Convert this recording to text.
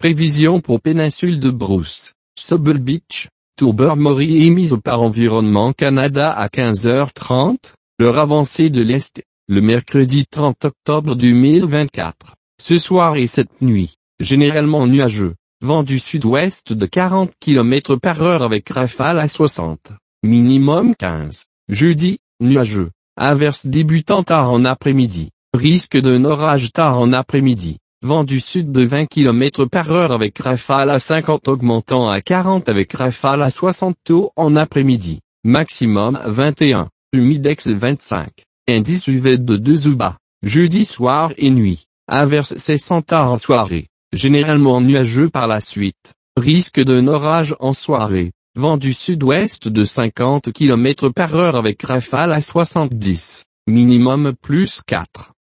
Prévision pour péninsule de Bruce, Pebble Beach, Tobermory émise par Environnement Canada à 15h30, l'heure avancée de l'Est, le mercredi 30 octobre 2024. Ce soir et cette nuit, généralement nuageux, vent du sud-ouest de 40 km/h avec rafale à 60, minimum 15. Jeudi, nuageux, averse débutant tard en après-midi, risque d'un orage tard en après-midi. Vent du sud de 20 km/h avec rafale à 50 augmentant à 40 avec rafale à 60 tôt en après-midi. Maximum 21. Humidex 25. Indice UV de 2 ou bas. Jeudi soir et nuit. Averse cessant tard en soirée. Généralement nuageux par la suite. Risque d'un orage en soirée. Vent du sud-ouest de 50 km/h avec rafale à 70. Minimum plus 4.